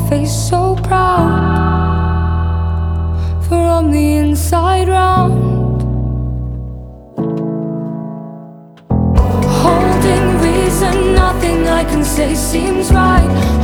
face so proud, from the inside round. Holding reason, nothing I can say seems right.